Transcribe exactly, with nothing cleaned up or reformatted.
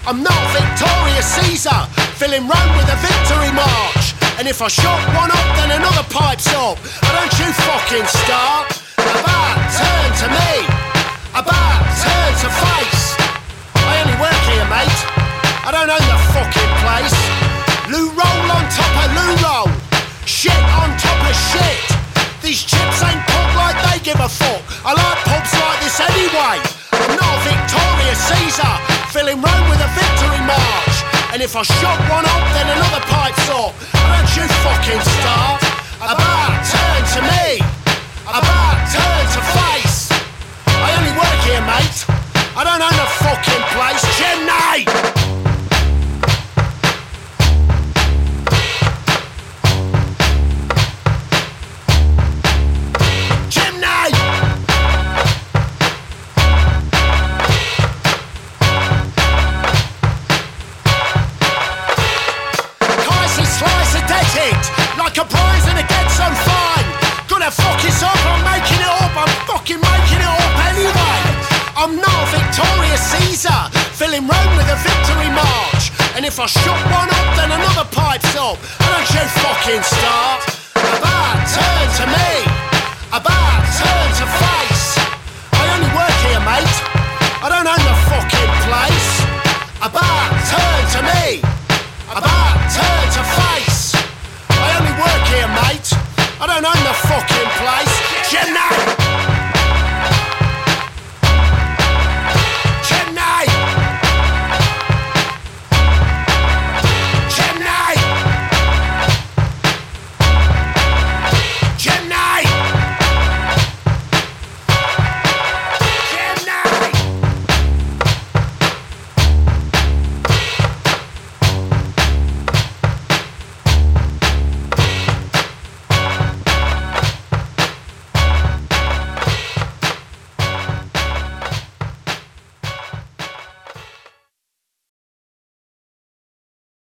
I'm not Victorious Caesar, filling Rome with a victory march. And if I shot one up, then another pipes up. Why don't you fucking start? About turn to me, about turn to face. I only work here, mate, I don't own the fucking place. Loo roll on top of loo roll, shit on top of shit. These chips ain't pub like they give a fuck. I like pubs like this anyway. I'm not Victorious Caesar, filling Rome with a victory march. And if I shot one up, then another pipes up. Why don't you fucking start? About turn to me, about turn to face. I only work here, mate, I don't own the fucking place. Chimney! Like a prize and it gets so fine. Gonna fuck it up, I'm making it up, I'm fucking making it up anyway. I'm not Victorious Caesar, filling Rome with a victory march. And if I shot one up, then another pipes up. Why don't you fucking start? About turn to me, about turn to face.